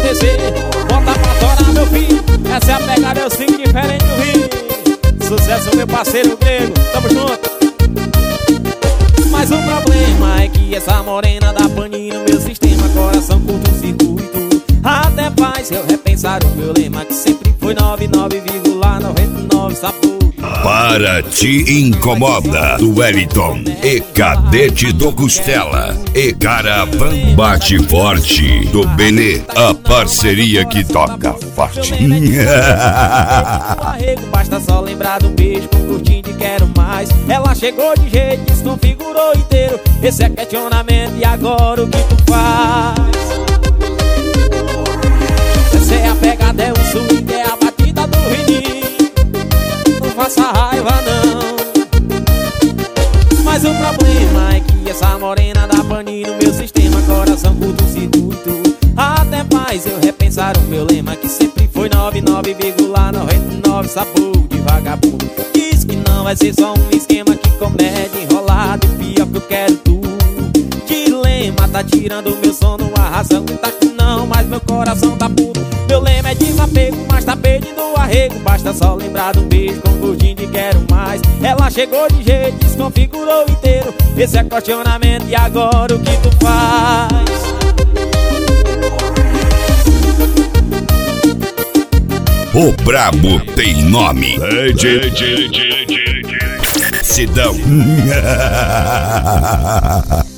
descer. Bota pra torar, meu filho. Essa é a pegada, eu sinto diferente do Rio. Sucesso, meu parceiro grego, tamo junto. Mas o problema é que essa morena dá paninho no meu sistema. Coração curto-circuito, até faz eu repensar o meu lema, que sempre foi 99,99 sabor. Para Te Incomoda, do Wellington e Cadete do Costela e Caravan Bate Forte do Benê, a parceria que toca forte. Basta só lembrar do beijo com curtinho de quero mais. Ela chegou de jeito, desconfigurou inteiro. Esse é questionamento, e agora o que tu faz? Essa é a pegada, é o swing, é a batida do ritmo. Não faça raiva não. Mas o problema é que essa morena dá paninho no meu sistema. Coração curto-circuito, até faz eu repensar o meu lema, que sempre foi 99,99 sabor de vagabundo. Diz que não vai ser só um esquema, que comédia enrolada, e pior que eu quero tudo. Dilema tá tirando meu sono, a razão tá que não, mas meu coração tá puto. Meu lema é desapego, mas tá pedindo arrego. Basta só lembrar do beijo com gordinho de quero mais. Ela chegou de jeito, desconfigurou inteiro. Esse é questionamento, e agora o que tu faz? O brabo tem nome. Sidão.